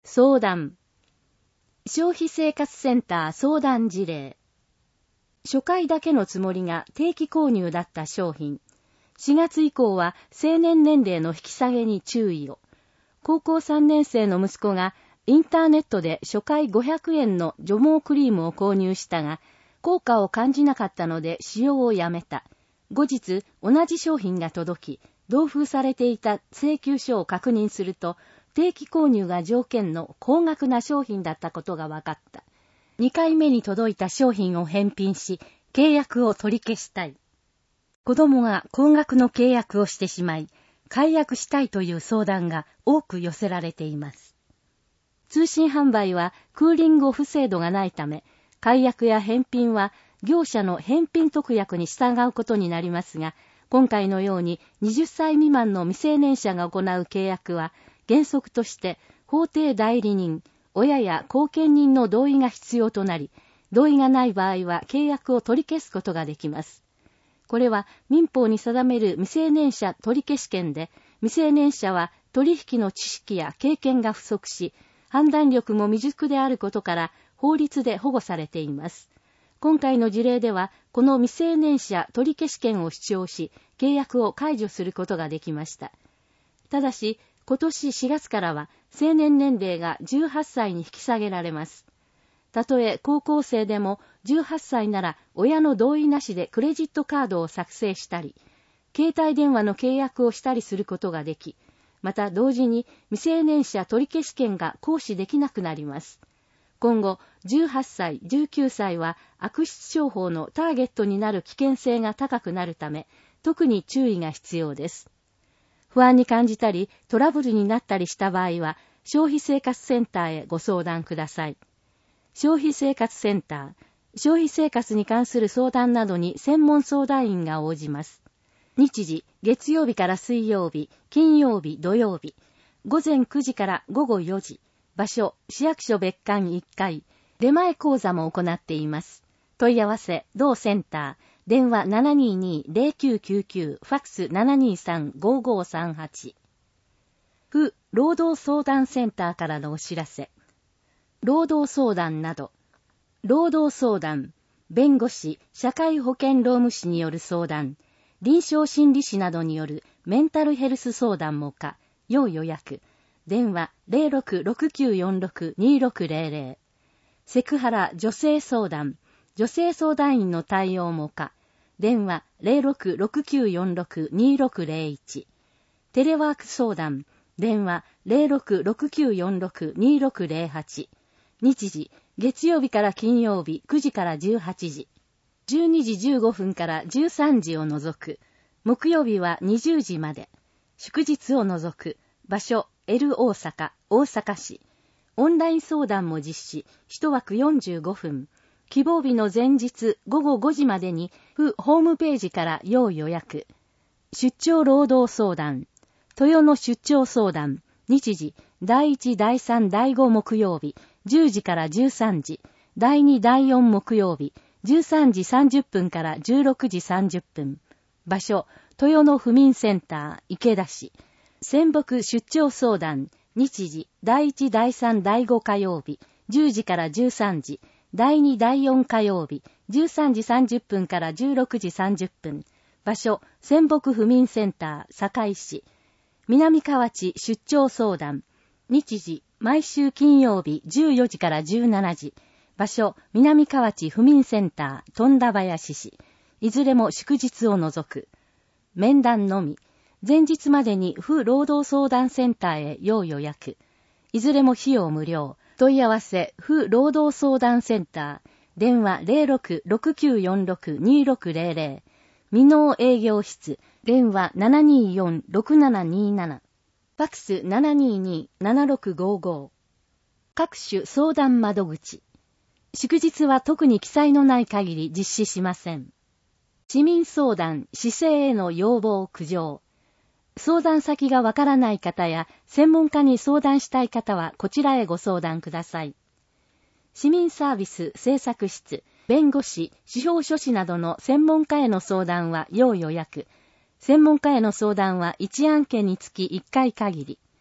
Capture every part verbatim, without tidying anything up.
相談。消費生活センター相談事例。初回だけのつもりが定期購入だった商品。しがつ以降は成年年齢の引き下げに注意を。高校さんねん生の息子がインターネットで初回ごひゃくえんの除毛クリームを購入したが、効果を感じなかったので使用をやめた。後日、同じ商品が届き、同封されていた請求書を確認すると、定期購入が条件の高額な商品だったことが分かった。にかいめに届いた商品を返品し、契約を取り消したい。子供が高額の契約をしてしまい、解約したいという相談が多く寄せられています。通信販売はクーリングオフ制度がないため、解約や返品は業者の返品特約に従うことになりますが、今回のようにはたち未満の未成年者が行う契約は、原則として法定代理人、親や後見人の同意が必要となり、同意がない場合は契約を取り消すことができます。これは民法に定める未成年者取消権で、未成年者は取引の知識や経験が不足し、判断力も未熟であることから法律で保護されています。今回の事例では、この未成年者取消権を主張し、契約を解除することができました。ただし、今年しがつからは成年年齢がじゅうはっさいに引き下げられます。たとえ高校生でもじゅうはっさいなら親の同意なしでクレジットカードを作成したり、携帯電話の契約をしたりすることができ、また同時に未成年者取消権が行使できなくなります。今後、じゅうはっさい、じゅうきゅうさいは悪質商法のターゲットになる危険性が高くなるため、特に注意が必要です。不安に感じたり、トラブルになったりした場合は、消費生活センターへご相談ください。消費生活センター、消費生活に関する相談などに専門相談員が応じます。日時、月曜日から水曜日、金曜日、土曜日、ごぜんくじからごごよじ、場所、市役所別館いっかい、出前講座も行っています。問い合わせ、同センター、電話 ななにーにーぜろきゅうきゅうきゅう、ファックス ななにーさんごごさんはち。府労働相談センターからのお知らせ。労働相談など、労働相談、弁護士、社会保険労務士による相談、臨床心理士などによるメンタルヘルス相談も可、要予約。電話 ゼロろくろくきゅうよんろくにろくゼロゼロ。セクハラ女性相談、女性相談員の対応も可。電話 ゼロろくろくきゅうよんろくにろくゼロいち。テレワーク相談、電話 ゼロろくろくきゅうよんろくにろくゼロはち。日時、月曜日から金曜日くじからじゅうはちじ。じゅうにじじゅうごふんからじゅうさんじを除く。木曜日はにじゅうじまで。祝日を除く。場所、L 大阪、大阪市。オンライン相談も実施。一枠よんじゅうごふん。希望日の前日ごごごじまでに、府ホームページから要予約。出張労働相談。豊野出張相談。日時、だいいち、だいさん、だいご木曜日、じゅうじからじゅうさんじ。だいに、だいよん木曜日、じゅうさんじさんじゅっぷんからじゅうろくじさんじゅっぷん。場所、豊野府民センター、池田市。仙北出張相談。日時、だいいち、だいさん、だいご火曜日、じゅうじからじゅうさんじ。だいに、だいよん火曜日、じゅうさんじさんじゅっぷんからじゅうろくじさんじゅっぷん。場所、仙北府民センター、堺市。南河内出張相談。日時、毎週金曜日じゅうよじからじゅうしちじ。場所、南河内府民センター、富田林市。いずれも祝日を除く。面談のみ。前日までに府労働相談センターへ要予約。いずれも費用無料。問い合わせ、府労働相談センター。電話 ゼロろくろくきゅうよんろくにろくゼロゼロ。未納営業室。電話 ななにーよんろくななにーなな。ファックス ななにーにーななろくごご。各種相談窓口。祝日は特に記載のない限り実施しません。市民相談、市政への要望苦情。相談先がわからない方や専門家に相談したい方はこちらへご相談ください。市民サービス政策室、弁護士、司法書士などの専門家への相談は要予約。専門家への相談はいち案件につきいっかい限り。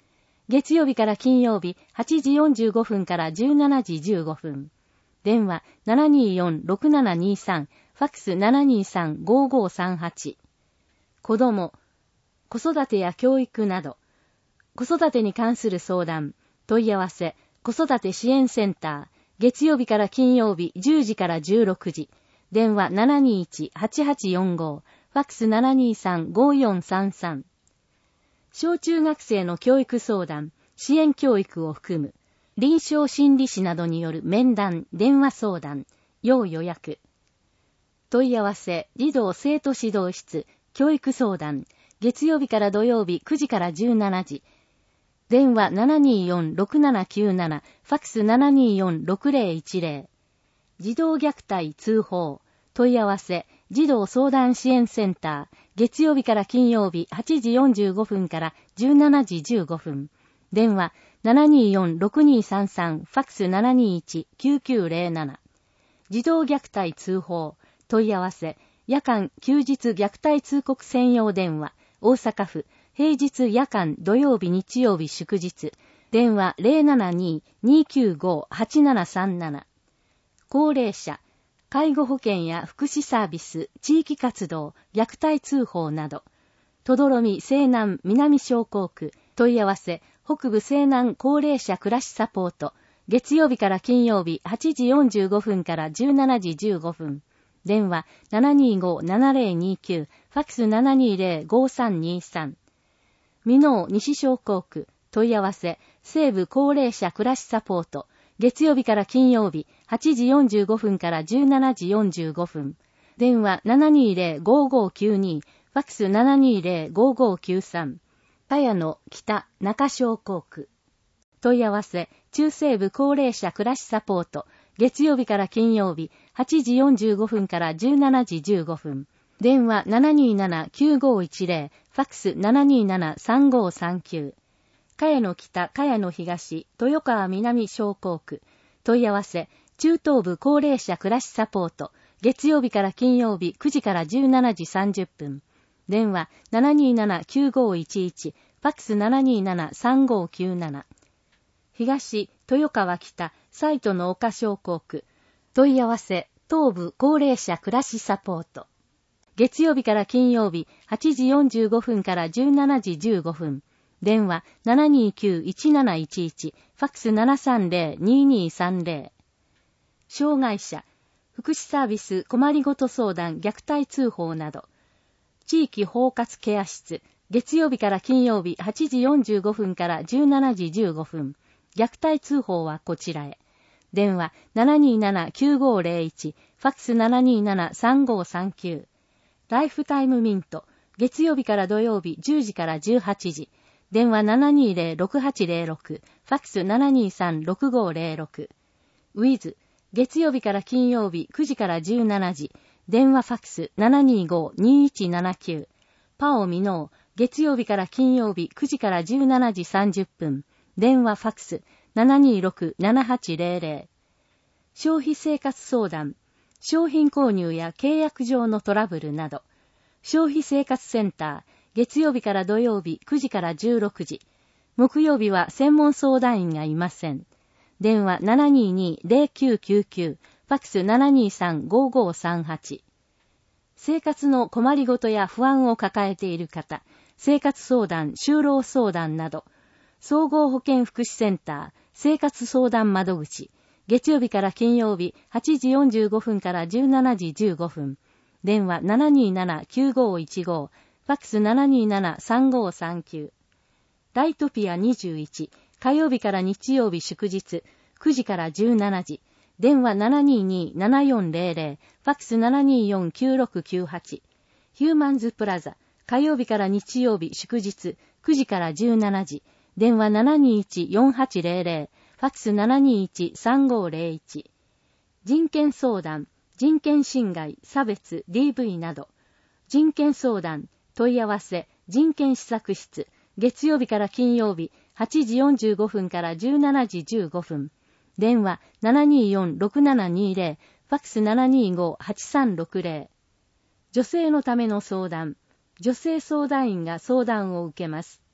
月曜日から金曜日はちじよんじゅうごふんからじゅうしちじじゅうごふん。電話 ななにーよん ろくななにさん、ファックス ななにーさん ごーごーさんはち。子供、子育てや教育など、子育てに関する相談、問い合わせ、子育て支援センター、月曜日から金曜日じゅうじからじゅうろくじ。電話 ななにーいち はちはちよんご、ファックス ななにーさん ごーよんさんさん。小中学生の教育相談、支援教育を含む、臨床心理士などによる面談、電話相談、要予約。問い合わせ、児童生徒指導室、教育相談、月曜日から土曜日くじからじゅうしちじ。電話 ななにーよん ろくななきゅうなな、ファックス ななにーよん ろくぜろいちぜろ。児童虐待通報、問い合わせ、児童相談支援センター、月曜日から金曜日はちじよんじゅうごふんからじゅうしちじじゅうごふん。電話 ななにーよん ろくにーさんさん、ファックス ななにーいち きゅうきゅうぜろなな。児童虐待通報、問い合わせ、夜間休日虐待通告専用電話、大阪府、平日夜間土曜日日曜日祝日、電話 ゼロななにー にーきゅうご はちななさんなな。高齢者、介護保険や福祉サービス、地域活動、虐待通報など、とどろみ西南南商工区、問い合わせ、北部西南高齢者暮らしサポート、月曜日から金曜日はちじよんじゅうごふんからじゅうしちじじゅうごふん。電話 ななにーご ななぜろにきゅう、ファックス ななにーぜろ ごさんにさん。箕面西商工区、問い合わせ、西部高齢者暮らしサポート、月曜日から金曜日はちじよんじゅうごふんからじゅうしちじよんじゅうごふん。電話 ななにーぜろ ごーごーきゅうに、ファックス ななにーぜろ ごーごーきゅうさん。茅野北中商工区。問い合わせ、中西部高齢者暮らしサポート、月曜日から金曜日はちじよんじゅうごふんからじゅうしちじじゅうごふん。電話 ななにーなな きゅうごーいちぜろ、ファックス ななにーなな さんごーさんきゅう。茅野北、茅野東、豊川南商工区。問い合わせ、中東部高齢者暮らしサポート、月曜日から金曜日くじからじゅうしちじさんじゅっぷん。電話 ななにーなな きゅうごーいちいち、ファックス ななにーなな さんごーきゅうなな。東、豊川北、サイトの丘商工区。問い合わせ、東部高齢者暮らしサポート。月曜日から金曜日はちじよんじゅうごふんからじゅうしちじじゅうごふん。電話 ななにーきゅう いちなないちいち、ファックス ななさんぜろ にーにーさんぜろ。障害者、福祉サービス困りごと相談虐待通報など。地域包括ケア室、月曜日から金曜日はちじよんじゅうごふんからじゅうしちじじゅうごふん。虐待通報はこちらへ。電話 ななにーなな きゅうごーぜろいち、ファックス ななにーなな さんごーさんきゅう。ライフタイムミント、月曜日から土曜日じゅうじからじゅうはちじ。電話 ななにーぜろ ろくはちぜろろく、ファックス ななにーさん ろくごーぜろろく。ウィズ、月曜日から金曜日くじからじゅうしちじ。電話ファックス ななにーご にーいちななきゅう。パオミノー、月曜日から金曜日くじからじゅうしちじさんじゅっぷん。電話ファックス ななにーろく ななはちぜろぜろ。消費生活相談、商品購入や契約上のトラブルなど。消費生活センター、月曜日から土曜日くじからじゅうろくじ。木曜日は専門相談員がいません。電話 ななにーにーぜろきゅうきゅうきゅう、ファックス ななにーさん ごーごーさんはち。生活の困りごとや不安を抱えている方、生活相談、就労相談など、総合保健福祉センター、生活相談窓口、月曜日から金曜日はちじよんじゅうごふんからじゅうしちじじゅうごふん。電話 ななにーなな きゅうごーいちごー、ファックス ななにーなな さんごーさんきゅう。ライトピアにじゅういち、火曜日から日曜日祝日、くじからじゅうしちじ。電話 ななにーにー ななよんぜろぜろ、ファックス ななにーよん きゅうろくきゅうはち。ヒューマンズプラザ、火曜日から日曜日祝日、くじからじゅうしちじ。電話 ななにーいち よんはちぜろぜろ、ファックス ななにーいち さんごーぜろいち。人権相談、人権侵害、差別、ディーブイ など。人権相談、問い合わせ、人権施策室、月曜日から金曜日、はちじよんじゅうごふんからじゅうしちじじゅうごふん。電話 ななにーよん ろくななにーぜろ、ファックス ななにーご はちさんろくぜろ。女性のための相談、女性相談員が相談を受けます。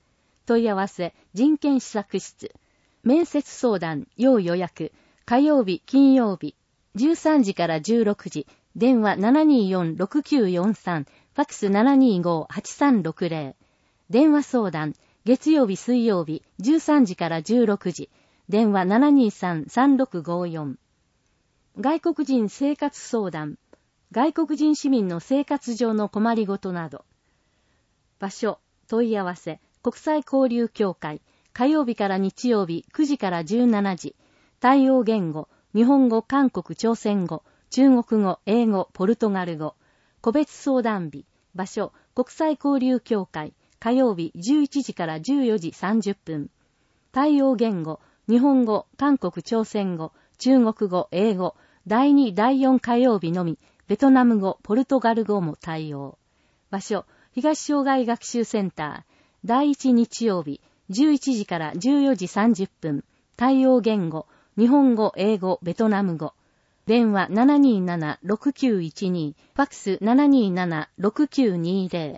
問い合わせ、人権施策室。面接相談、要予約。火曜日、金曜日。じゅうさんじからじゅうろくじ。電話 ななにーよんろくきゅうよんさん。ファックス ななにーごーはちさんろくぜろ。電話相談。月曜日、水曜日。じゅうさんじからじゅうろくじ。電話 ななにーさんさんろくごよん。外国人生活相談。外国人市民の生活上の困りごとなど。場所、問い合わせ、国際交流協会。火曜日から日曜日くじからじゅうしちじ。対応言語、日本語、韓国、朝鮮語、中国語、英語、ポルトガル語。個別相談日。場所、国際交流協会。火曜日じゅういちじからじゅうよじさんじゅっぷん。対応言語、日本語、韓国、朝鮮語、中国語、英語。だいに、だいよん火曜日のみ、ベトナム語、ポルトガル語も対応。場所、東障害学習センター。だいいち日曜日、じゅういちじからじゅうよじさんじゅっぷん。対応言語、日本語、英語、ベトナム語。電話 ななにーななろくきゅういちに、ファックス ななにーななろくきゅうにぜろ。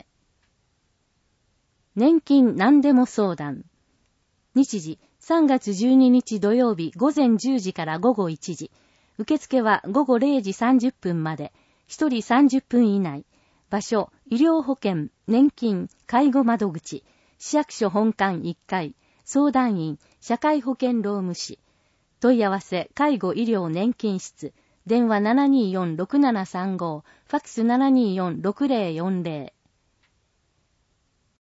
年金何でも相談。日時、さんがつじゅうににち土曜日午前じゅうじから午後いちじ。受付は午後れいじさんじゅっぷんまで。ひとりさんじゅっぷん以内。場所、医療保険、年金、介護窓口。市役所本館いっかい。相談員、社会保険労務士。問い合わせ、介護医療年金室。電話 ななにーよんろくななさんご。ファックス ななにーよんろくぜろよんぜろ。